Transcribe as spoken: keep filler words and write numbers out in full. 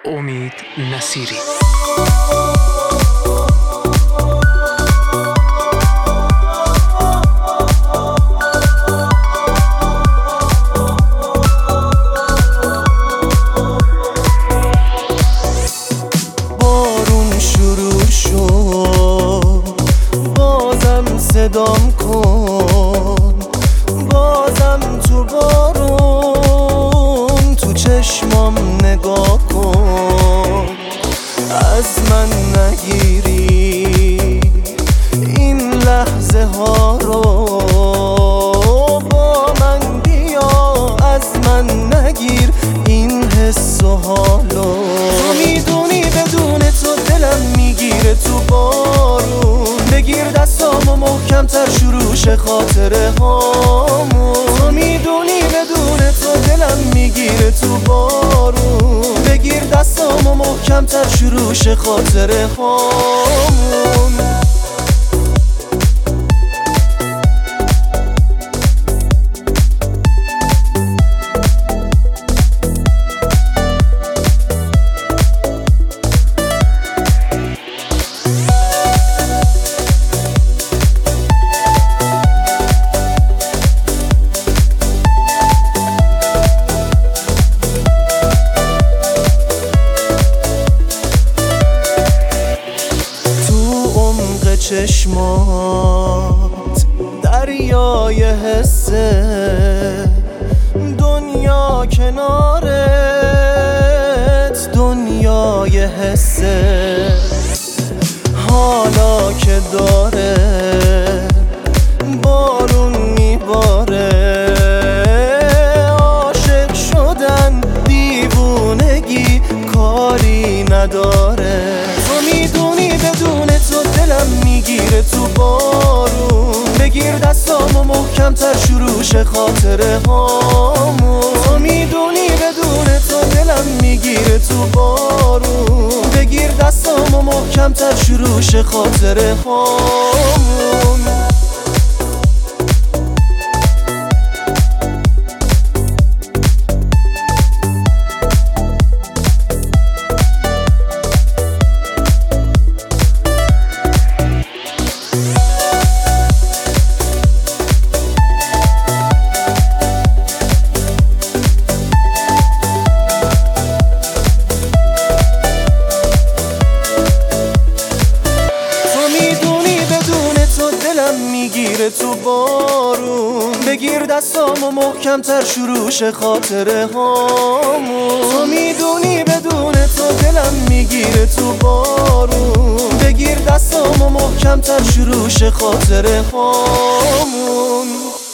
امید نصیری. بارون شروع شد، بازم صدام کن، بازم تو بارون تو چشمام نگاه کن. از من نگیری این لحظه ها رو، با من بیا از من نگیر این حس و حالو. تو میدونی بدون تو دلم میگیره تو بارون، بگیر دستامو محکمتر شروعش خاطره هامون. تو میدونی بدون تو دلم میگیره تو بارون، بگیر دستامو محکمتر شروعش خاطره هامون. چشمات دریای حسه، دنیا کنارت دنیای حسه. حالا که داره بارون میباره، عاشق شدن دیوونگی کاری نداره. تو میدونی بدون تو دلم میگیره تو بارون، بگیر دستامو محکمتر شروعش خاطره هامون. تو میدونی بدون تو دلم میگیره تو بارون، بگیر دستامو محکمتر شروعش خاطره هامون. میگیره تو بارون، بگیر دستامو محکمتر شروعش خاطره هامون. تو میدونی بدون تو دلم میگیره تو بارون، بگیر دستامو محکمتر شروعش خاطره هامون.